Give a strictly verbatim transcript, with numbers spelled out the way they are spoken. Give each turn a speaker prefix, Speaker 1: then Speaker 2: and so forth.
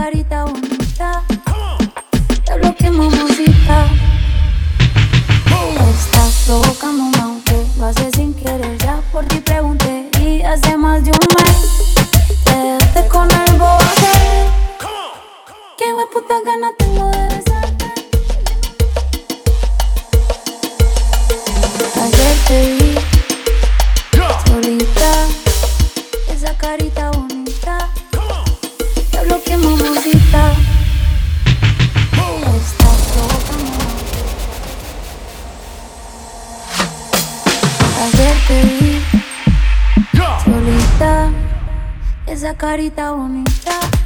Speaker 1: carita bonita, te bloqueé, mamacita. Estás provocándome aunque lo haces sin querer. Ya por ti pregunté y hace más de un mes te dejaste con el bote. Qué hueputa gana tengo de besarte. Ayer te vi solita, esa carita bonita, te bloqueé, mamacita. Estás provocándome. Ayer te vi solita, esa carita bonita.